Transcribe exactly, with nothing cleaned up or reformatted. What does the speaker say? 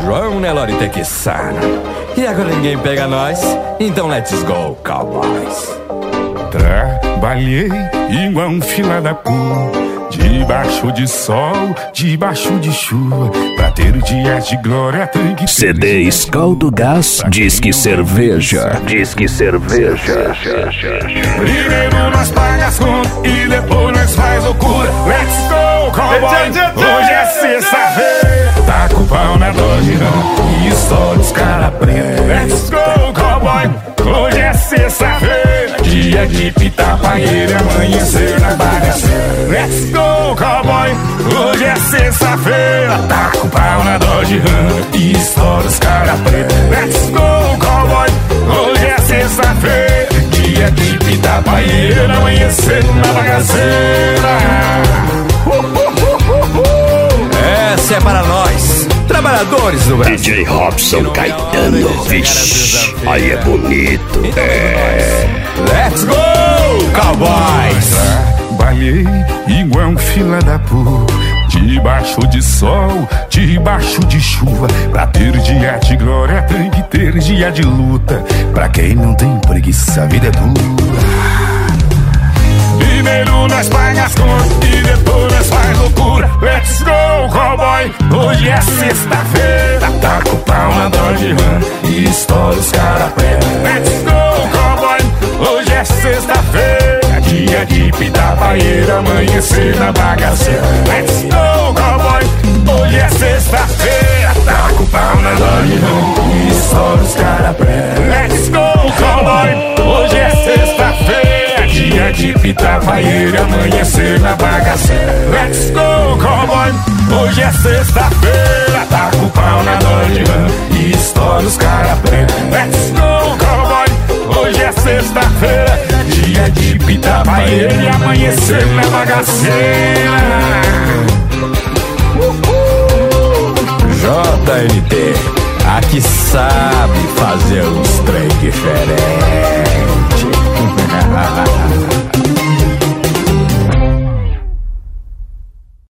João Nelore Tequissana. E agora ninguém pega nós, então let's go, cowboys. Trabalhei igual um fila da puta, debaixo de sol, debaixo de chuva, pra ter o dia de glória tem que C D Skol do Gás, Disque Cerveja. Disque Cerveja. Primeiro nós paga as contas e depois nós faz loucura. Let's go, cowboy, hoje é sexta-feira. Tá com o pau na Dodge Ram e estoura os cara preto. Let's go, cowboy, hoje é sexta-feira. Dia de pitar panheiro, amanhecer na bagaceira. Let's go, cowboy, hoje é sexta-feira. Tá com o pau na Dodge Ram e estoura os cara preto. Let's go, cowboy, hoje é sexta-feira. Dia de pitar panheiro, amanhecer na bagaceira. Essa é para nós, trabalhadores do Brasil. D J Robson Caetano. Vixe, aí é bonito. É. Let's go, cowboys. Trabalhei igual um fila da puta, debaixo de sol, debaixo de chuva, pra ter dia de glória tem que ter dia de luta. Pra quem não tem preguiça, a vida é dura. Primeiro nós paga as contas e depois nós faz loucura. Let's go, cowboy, hoje é sexta-feira. Tá com o pau na Dodge Ram e estoura os cara preto. Let's go, cowboy, hoje é sexta-feira. Dia de pitar paeira, amanhecer na bagaceira. Let's go, cowboy, hoje é sexta-feira. Tá com o pau na Dodge Ram e estoura os cara preto. Let's go, cowboy, hoje é sexta-feira. Dia de pitar paeira, amanhecer na bagaceira. Let's go, cowboy, hoje é sexta-feira. Tá com o pau na Dodge Ram e estoura os cara preto. Let's go, cowboy, hoje é sexta-feira. Dia de pitar paeira e amanhecer na bagaceira. J N T, aqui sabe fazer uns trem diferentes.